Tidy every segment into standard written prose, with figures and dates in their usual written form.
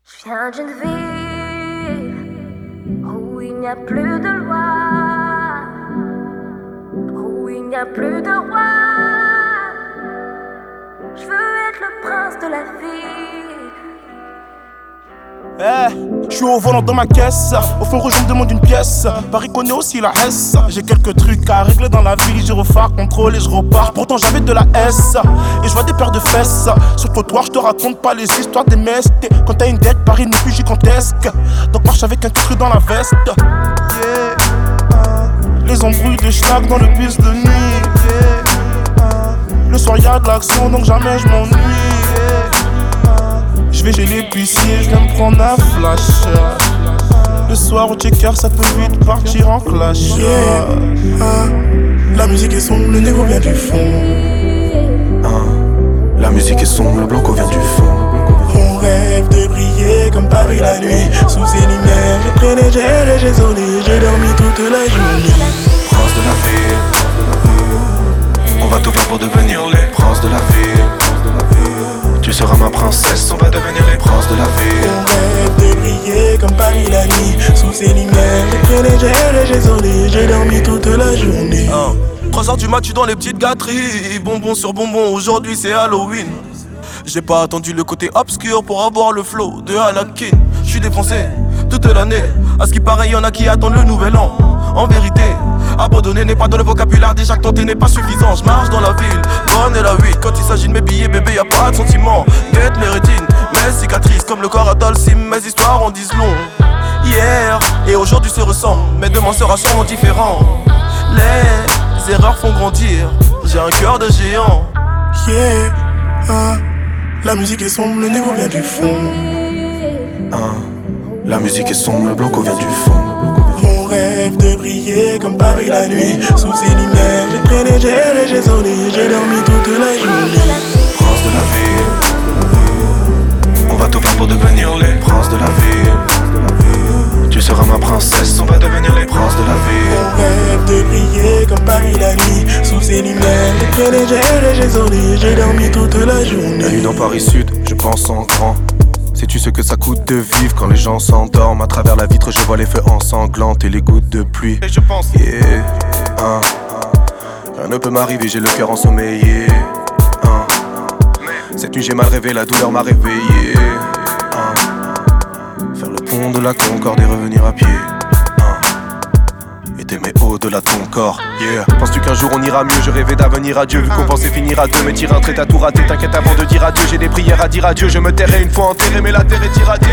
Je viens d'une ville où il n'y a plus de loi, où il n'y a plus de roi. Je veux être le prince de la ville. Je suis au volant dans ma caisse. Au fond rouge on me demande une pièce. Paris connaît aussi la S. J'ai quelques trucs à régler dans la vie. J'ai refait contrôle et je repars. Pourtant j'avais de la S. Et je vois des paires de fesses. Sur le trottoir je te raconte pas les histoires des mestes. Quand t'as une dette Paris n'est plus gigantesque. Donc marche avec un truc dans la veste. Les embrouilles de schnack dans le bus de nuit. Le soir y'a de l'action donc jamais je m'ennuie. Je vais chez l'épicier, je vais me prendre un flash. Le soir au checker, ça peut vite partir en clash. La musique est sombre, le négo vient du fond. La musique est sombre, le blanco vient du fond. On rêve de briller comme Paris la nuit. Sous ses lumières, j'ai traîné, j'ai sonné, j'ai dormi toute la journée. Prince de la ville, on va tout faire pour devenir les princes de la ville. Tu seras ma princesse, on va devenir les princes de la ville. On rêve de briller comme Paris la nuit. Sous ses lumières, j'ai traîné, j'ai sonné, j'ai dormi toute la journée. 3h du mat, tu dans les petites gâteries. Bonbon sur bonbon, aujourd'hui c'est Halloween. J'ai pas attendu le côté obscur pour avoir le flow de Anakin. J'suis défoncé toute l'année. À ce qui paraît, y'en a qui attendent le nouvel an. En vérité, abandonner n'est pas dans le vocabulaire. Déjà que tenter n'est pas suffisant. J'marche dans la ville, bonne et la 8. Quand il s'agit de mes billets, bébé, y'a pas de sentiment. Guette mes rétines, mes cicatrices. Comme le corps Adolsim, mes histoires en disent long. Hier et aujourd'hui se ressemblent, mais demain sera sûrement différent. Les erreurs font grandir, j'ai un cœur de géant. La musique est sombre, le négo vient du fond. La musique est sombre, le blanco vient du fond. On rêve de briller comme Paris la nuit. Sous ses lumières, j'ai traîné, j'ai sonné, j'ai dormi toute la journée. Prince de la ville, on va tout faire pour devenir les princes de la ville. Tu seras ma princesse, on va devenir les princes de la ville. On rêve de briller comme Paris la nuit. Sous ses lumières, j'ai traîné, j'ai sonné, j'ai dormi toute la journée. La nuit dans Paris Sud, je pense en grand. Sais-tu ce que ça coûte de vivre quand les gens s'endorment? À travers la vitre, je vois les feux ensanglantes et les gouttes de pluie. Et je pense, Rien ne peut m'arriver, j'ai le cœur ensommeillé. Cette nuit j'ai mal rêvé, la douleur m'a réveillé. Faire le pont de la Concorde et revenir à pied. Et t'aimer au-delà de ton corps. Penses-tu qu'un jour on ira mieux? Je rêvais d'avenir à Dieu. Vu qu'on pensait finir à deux, mais tirer un trait, t'as tout raté. T'inquiète avant de dire adieu, j'ai des prières à dire adieu. Je me tairai une fois enterré, mais la terre est irradiée.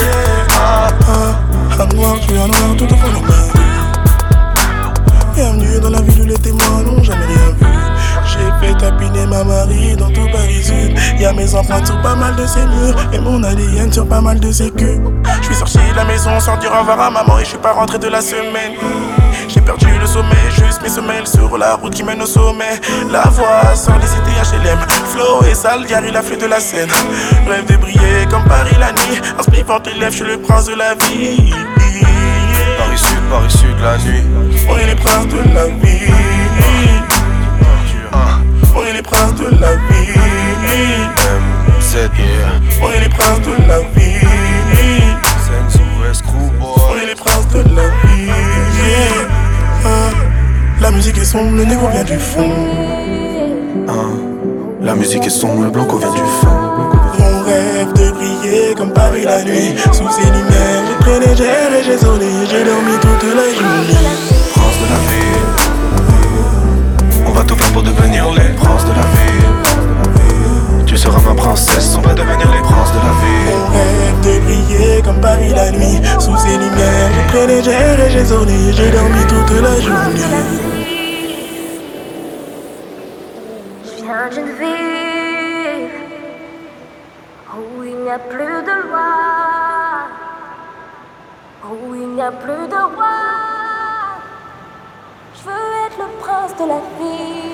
Un noir, tu es un noir, tout au fond de ma vie. Bienvenue dans la ville où les témoins n'ont jamais rien vu. J'ai fait tapiner ma Marie dans tout Paris Sud. Y'a mes empreintes sur pas mal de ces murs et mon ADN sur pas mal de ces culs. J'suis sorti de la maison sans dire au revoir à maman et j'suis pas rentré de la semaine. J'ai perdu le sommeil, juste mes semelles sur la route qui mène au sommet. La voix sort des cités HLM, flow et sale, Gary la flûte de la scène. Rêve de briller comme Paris la nuit. En spliffant tes lèvres, j'suis le prince de la vie. Paris Sud, la nuit. On est les princes de la vie. On est les princes de la vie. MZ, On est les princes de la vie. Senzo, Screwboy. On est les princes de la vie. La musique est sombre, le négo vient du fond. La musique est sombre, le blanco vient du fond. On rêve de briller comme Paris la nuit. Sous ses lumières, j'ai traîné, j'ai sonné, j'ai dormi toute la journée. Prince de la ville, on va tout faire pour devenir les princes de la ville. Tu seras ma princesse, on va devenir les princes de la ville. On rêve de briller comme Paris la nuit. Sous ses lumières, j'ai traîné, j'ai sonné, j'ai dormi toute la journée. Je viens d'une ville où il n'y a plus de loi, où il n'y a plus de roi. Je veux être le prince de la ville.